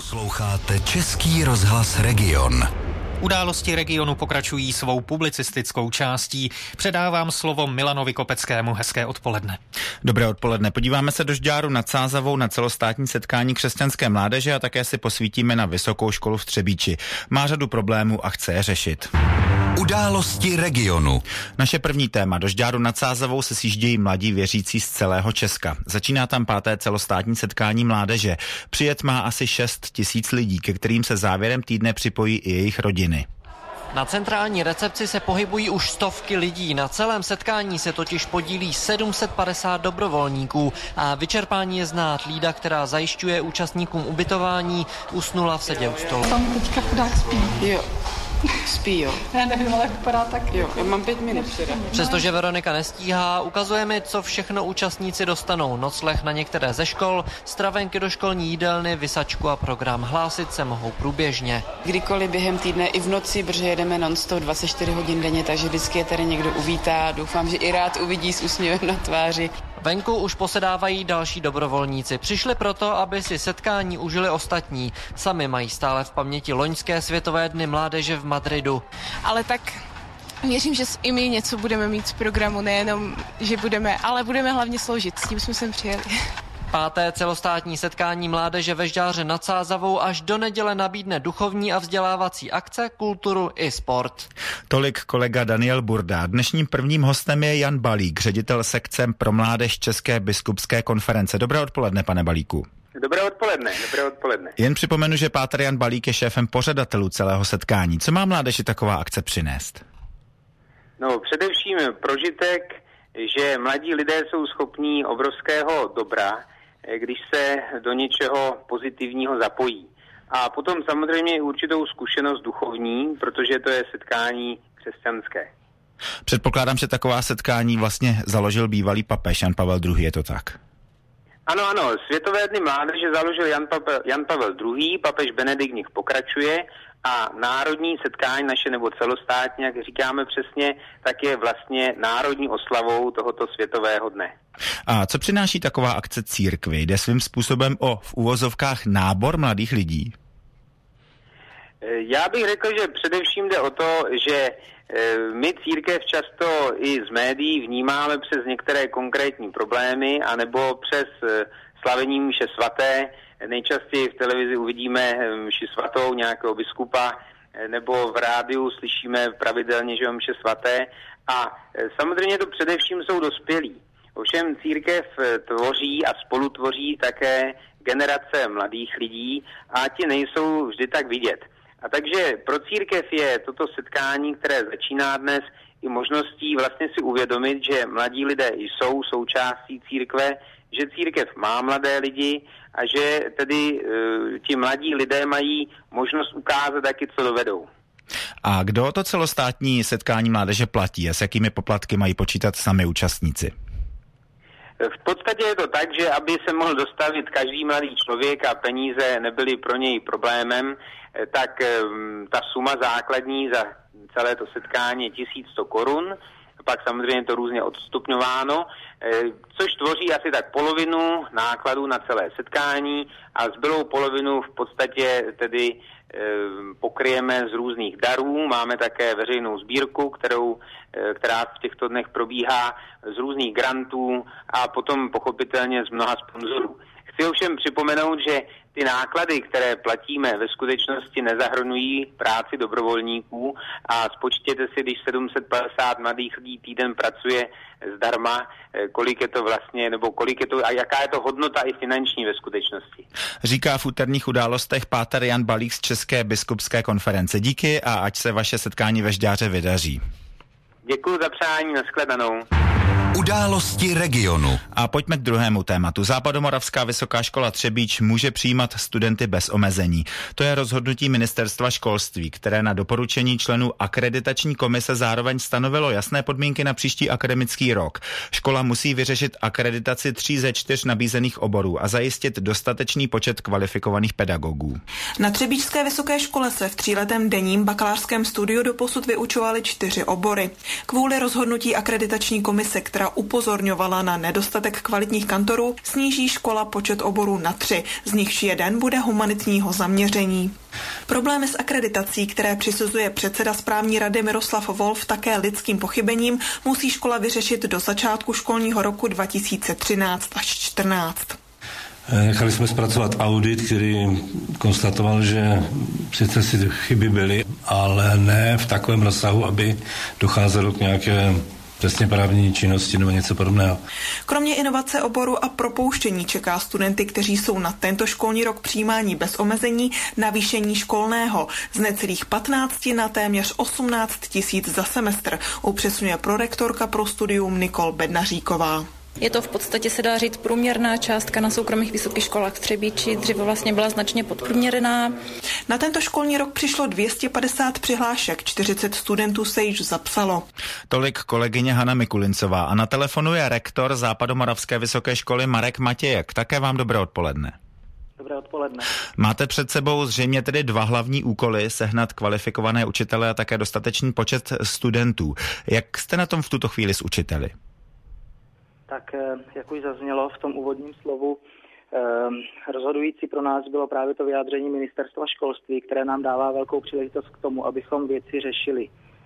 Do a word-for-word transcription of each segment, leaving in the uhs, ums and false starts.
Posloucháte Český rozhlas Region. Události regionu pokračují svou publicistickou částí. Předávám slovo Milanovi Kopeckému. Hezké odpoledne. Dobré odpoledne. Podíváme se do Žďáru nad Sázavou na celostátní setkání křesťanské mládeže a také si posvítíme na vysokou školu v Třebíči. Má řadu problémů a chce je řešit. Události regionu. Naše první téma. Do Žďáru nad Sázavou se sjíždějí mladí věřící z celého Česka. Začíná tam páté celostátní setkání mládeže. Přijet má asi šest tisíc lidí, ke kterým se závěrem týdne připojí i jejich rodiny. Na centrální recepci se pohybují už stovky lidí. Na celém setkání se totiž podílí sedm set padesát dobrovolníků a vyčerpání je znát. Lída, která zajišťuje účastníkům ubytování, usnula v sedě u stolu. Tam teďka chudák spí. Jo. Spí, jo. Já nevím, ale vypadá tak. Jo, já mám pět minut včera. Přestože Veronika nestíhá, ukazuje mi, co všechno účastníci dostanou. Nocleh na některé ze škol, stravenky do školní jídelny, vysačku a program. Hlásit se mohou průběžně. Kdykoliv během týdne i v noci, protože jedeme non-stop dvacet čtyři hodin denně, takže vždycky je tady někdo uvítá. Doufám, že i rád uvidí s úsměvem na tváři. Venku už posedávají další dobrovolníci. Přišli proto, aby si setkání užili ostatní. Sami mají stále v paměti loňské světové dny mládeže v Madridu. Ale tak věřím, že i my něco budeme mít z programu, nejenom, že budeme, ale budeme hlavně sloužit. S tím jsme sem přijeli. Páté celostátní setkání mládeže ve Žďáře nad Sázavou až do neděle nabídne duchovní a vzdělávací akce, kulturu i sport. Tolik kolega Daniel Burda. Dnešním prvním hostem je Jan Balík, ředitel sekce pro mládež České biskupské konference. Dobré odpoledne, pane Balíku. Dobré odpoledne, dobré odpoledne. Jen připomenu, že páter Jan Balík je šéfem pořadatelů celého setkání. Co má mládeži taková akce přinést? No, především prožitek, že mladí lidé jsou schopní obrovského dobra, když se do něčeho pozitivního zapojí. A potom samozřejmě i určitou zkušenost duchovní, protože to je setkání křesťanské. Předpokládám, že taková setkání vlastně založil bývalý papež Jan Pavel druhý, je to tak? Ano, ano, Světové dny mládeže založil Jan Pavel, Jan Pavel druhý, papež Benedikt v nich pokračuje a národní setkání naše nebo celostátní, jak říkáme přesně, tak je vlastně národní oslavou tohoto světového dne. A co přináší taková akce církvi? Jde svým způsobem o v úvozovkách nábor mladých lidí? Já bych řekl, že především jde o to, že my církev často i z médií vnímáme přes některé konkrétní problémy anebo přes slavení mše svaté. Nejčastěji v televizi uvidíme mši svatou nějakého biskupa nebo v rádiu slyšíme pravidelně, že mše svaté. A samozřejmě to především jsou dospělí. Ovšem církev tvoří a spolutvoří také generace mladých lidí a ti nejsou vždy tak vidět. A takže pro církev je toto setkání, které začíná dnes, i možností vlastně si uvědomit, že mladí lidé jsou součástí církve, že církev má mladé lidi a že tedy e, ti mladí lidé mají možnost ukázat, taky co dovedou. A kdo to celostátní setkání mládeže platí a s jakými poplatky mají počítat sami účastníci? V podstatě je to tak, že aby se mohl dostavit každý mladý člověk a peníze nebyly pro něj problémem, tak ta suma základní za celé to setkání je tisíc sto korun, pak samozřejmě to různě odstupňováno, což tvoří asi tak polovinu nákladů na celé setkání a zbylou polovinu v podstatě tedy pokryjeme z různých darů. Máme také veřejnou sbírku, kterou, která v těchto dnech probíhá z různých grantů a potom pochopitelně z mnoha sponzorů. Chci ovšem připomenout, že ty náklady, které platíme, ve skutečnosti nezahrnují práci dobrovolníků a spočtěte si, když sedm set padesát mladých lidí týden pracuje zdarma, kolik je to vlastně, nebo kolik je to a jaká je to hodnota i finanční ve skutečnosti. Říká v úterních událostech páter Jan Balík z České biskupské konference. Díky a ať se vaše setkání ve Žďáře vydaří. Děkuji za přání, nashledanou. Události regionu. A pojďme k druhému tématu. Západomoravská vysoká škola Třebíč může přijímat studenty bez omezení. To je rozhodnutí ministerstva školství, které na doporučení členů akreditační komise zároveň stanovilo jasné podmínky na příští akademický rok. Škola musí vyřešit akreditaci tří ze čtyř nabízených oborů a zajistit dostatečný počet kvalifikovaných pedagogů. Na Třebíčské vysoké škole se v tříletém denním bakalářském studiu doposud vyučovaly čtyři obory. Kvůli rozhodnutí akreditační komise, která upozorňovala na nedostatek kvalitních kantorů, sníží škola počet oborů na tři, z nichž jeden bude humanitního zaměření. Problémy s akreditací, které přisuzuje předseda správní rady Miroslav Wolf také lidským pochybením, musí škola vyřešit do začátku školního roku dva tisíce třináct až čtrnáct. Nechali jsme zpracovat audit, který konstatoval, že sice si chyby byly, ale ne v takovém rozsahu, aby docházelo k nějaké trestně právní činnosti nebo něco podobného. Kromě inovace oboru a propouštění čeká studenty, kteří jsou na tento školní rok přijímání bez omezení, navýšení školného z necelých patnácti na téměř osmnáct tisíc za semestr, upřesňuje prorektorka pro studium Nikol Bednaříková. Je to v podstatě, se dá říct, průměrná částka na soukromých vysokých školách v Třebíči, dříve vlastně byla značně podprůměrná. Na tento školní rok přišlo dvě stě padesát přihlášek, čtyřicet studentů se již zapsalo. Tolik kolegyně Hana Mikulincová a na telefonu je rektor Západomoravské vysoké školy Marek Matějek. Také vám dobré odpoledne. Dobré odpoledne. Máte před sebou zřejmě tedy dva hlavní úkoly, sehnat kvalifikované učitele a také dostatečný počet studentů. Jak jste na tom v tuto chvíli s učiteli? Tak jak už zaznělo v tom úvodním slovu, rozhodující pro nás bylo právě to vyjádření Ministerstva školství, které nám dává velkou příležitost k tomu, abychom věci řešili.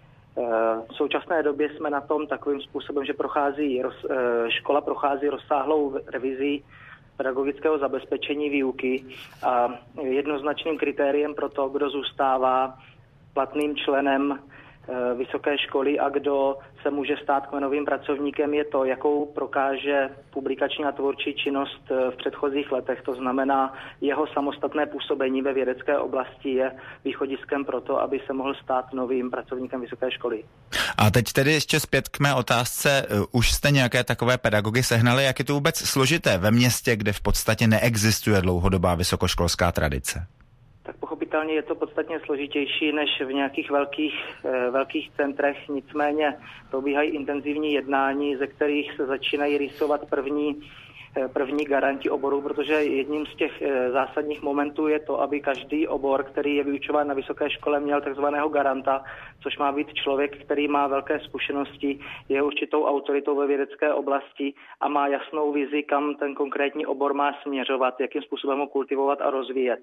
V současné době jsme na tom takovým způsobem, že prochází, škola prochází rozsáhlou revizí pedagogického zabezpečení výuky a jednoznačným kritériem pro to, kdo zůstává platným členem vysoké školy a kdo se může stát kmenovým pracovníkem, je to, jakou prokáže publikační a tvůrčí činnost v předchozích letech. To znamená, jeho samostatné působení ve vědecké oblasti je východiskem pro to, aby se mohl stát novým pracovníkem vysoké školy. A teď tedy ještě zpět k mé otázce. Už jste nějaké takové pedagogy sehnali? Jak je to vůbec složité ve městě, kde v podstatě neexistuje dlouhodobá vysokoškolská tradice? Tak pochopitelně je to podstatně složitější než v nějakých velkých, velkých centrech, nicméně probíhají intenzivní jednání, ze kterých se začínají rýsovat první, první garanti oboru, protože jedním z těch zásadních momentů je to, aby každý obor, který je vyučován na vysoké škole, měl takzvaného garanta, což má být člověk, který má velké zkušenosti, je určitou autoritou ve vědecké oblasti a má jasnou vizi, kam ten konkrétní obor má směřovat, jakým způsobem ho kultivovat a rozvíjet.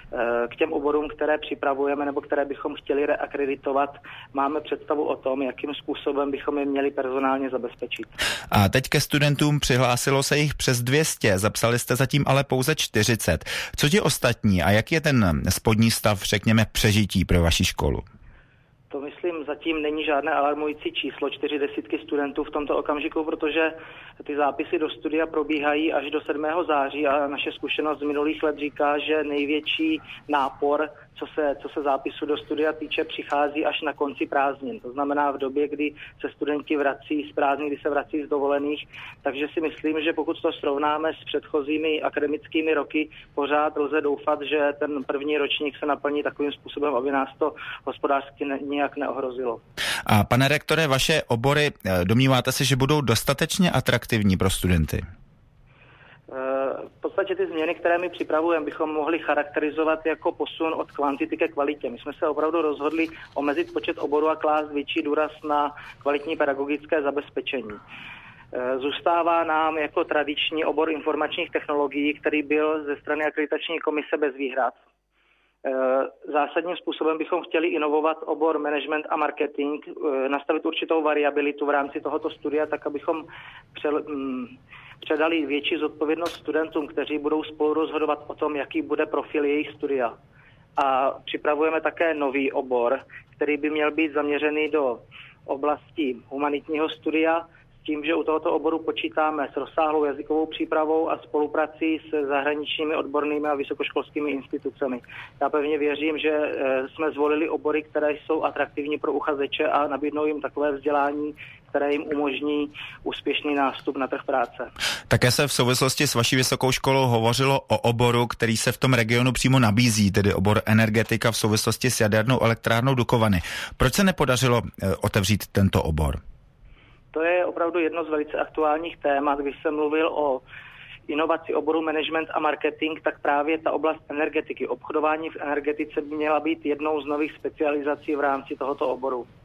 K těm oborům, které připravujeme nebo které bychom chtěli reakreditovat, máme představu o tom, jakým způsobem bychom je měli personálně zabezpečit. A teď ke studentům přihlásilo se jich přes dvě stě, zapsali jste zatím ale pouze čtyřicet. Co ti ostatní a jak je ten spodní stav, řekněme, přežití pro vaši školu? To myslím zatím není žádné alarmující číslo, čtyři desítky studentů v tomto okamžiku, protože ty zápisy do studia probíhají až do sedmého září a naše zkušenost z minulých let říká, že největší nápor, co se, co se zápisu do studia týče, přichází až na konci prázdnin. To znamená v době, kdy se studenti vrací z prázdnin, kdy se vrací z dovolených. Takže si myslím, že pokud to srovnáme s předchozími akademickými roky, pořád lze doufat, že ten první ročník se naplní takovým způsobem, aby nás to hospodářsky nijak neohrozilo. A pane rektore, vaše obory, domníváte se, že budou dostatečně atraktivní pro studenty? V podstatě ty změny, které my připravujeme, bychom mohli charakterizovat jako posun od kvantity ke kvalitě. My jsme se opravdu rozhodli omezit počet oborů a klást větší důraz na kvalitní pedagogické zabezpečení. Zůstává nám jako tradiční obor informačních technologií, který byl ze strany akreditační komise bez výhrad. Zásadním způsobem bychom chtěli inovovat obor management a marketing, nastavit určitou variabilitu v rámci tohoto studia, tak abychom předali větší zodpovědnost studentům, kteří budou spolu rozhodovat o tom, jaký bude profil jejich studia. A připravujeme také nový obor, který by měl být zaměřený do oblasti humanitního studia, tím, že u tohoto oboru počítáme s rozsáhlou jazykovou přípravou a spoluprací s zahraničními odbornými a vysokoškolskými institucemi. Já pevně věřím, že jsme zvolili obory, které jsou atraktivní pro uchazeče a nabídnou jim takové vzdělání, které jim umožní úspěšný nástup na trh práce. Také se v souvislosti s vaší vysokou školou hovořilo o oboru, který se v tom regionu přímo nabízí, tedy obor energetika v souvislosti s jadernou elektrárnou Dukovany. Proč se nepodařilo otevřít tento obor? To je opravdu jedno z velice aktuálních témat. Když jsem mluvil o inovaci oboru management a marketing, tak právě ta oblast energetiky, obchodování v energetice by měla být jednou z nových specializací v rámci tohoto oboru.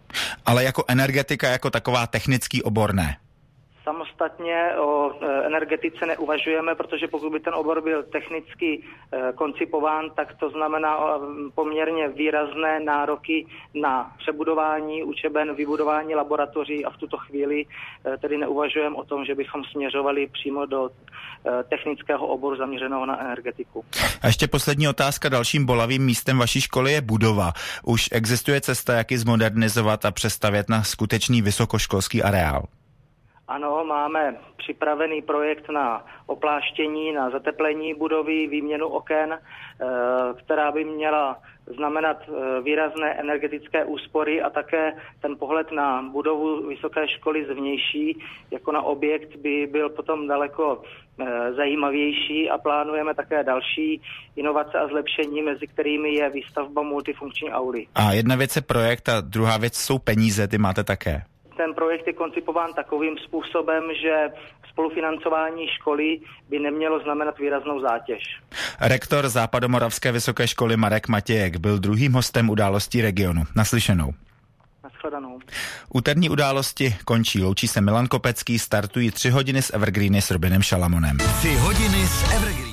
Ale jako energetika, jako taková technický obor ne? Samostatně o energetice neuvažujeme, protože pokud by ten obor byl technicky koncipován, tak to znamená poměrně výrazné nároky na přebudování učeben, vybudování laboratoří a v tuto chvíli tedy neuvažujeme o tom, že bychom směřovali přímo do technického oboru zaměřeného na energetiku. A ještě poslední otázka. Dalším bolavým místem vaší školy je budova. Už existuje cesta, jak ji zmodernizovat a přestavět na skutečný vysokoškolský areál? Ano, máme připravený projekt na opláštění, na zateplení budovy, výměnu oken, která by měla znamenat výrazné energetické úspory a také ten pohled na budovu vysoké školy zvnější jako na objekt by byl potom daleko zajímavější a plánujeme také další inovace a zlepšení, mezi kterými je výstavba multifunkční auly. A jedna věc je projekt a druhá věc jsou peníze, ty máte také. Ten projekt je koncipován takovým způsobem, že spolufinancování školy by nemělo znamenat výraznou zátěž. Rektor Západomoravské vysoké školy Marek Matějek byl druhým hostem Událostí regionu. Naslyšenou. Nashledanou. Úterní Události končí. Loučí se Milan Kopecký, startují tři hodiny s Evergreeny s Robinem Šalamonem. Tři hodiny s Evergreen.